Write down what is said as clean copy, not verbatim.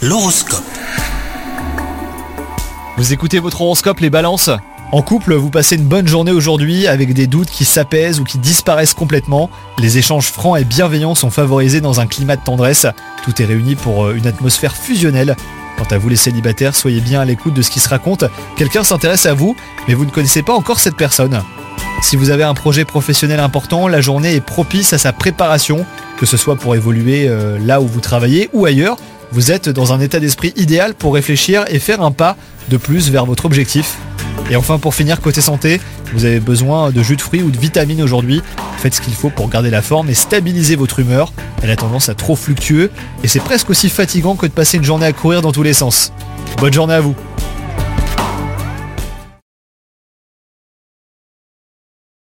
L'horoscope. Vous écoutez votre horoscope, les balances ? En couple, vous passez une bonne journée aujourd'hui avec des doutes qui s'apaisent ou qui disparaissent complètement. Les échanges francs et bienveillants sont favorisés dans un climat de tendresse. Tout est réuni pour une atmosphère fusionnelle. Quant à vous les célibataires, soyez bien à l'écoute de ce qui se raconte. Quelqu'un s'intéresse à vous, mais vous ne connaissez pas encore cette personne. Si vous avez un projet professionnel important, la journée est propice à sa préparation, que ce soit pour évoluer là où vous travaillez ou ailleurs. Vous êtes dans un état d'esprit idéal pour réfléchir et faire un pas de plus vers votre objectif. Et enfin, pour finir, côté santé, vous avez besoin de jus de fruits ou de vitamines aujourd'hui. Faites ce qu'il faut pour garder la forme et stabiliser votre humeur. Elle a tendance à trop fluctuer et c'est presque aussi fatigant que de passer une journée à courir dans tous les sens. Bonne journée à vous.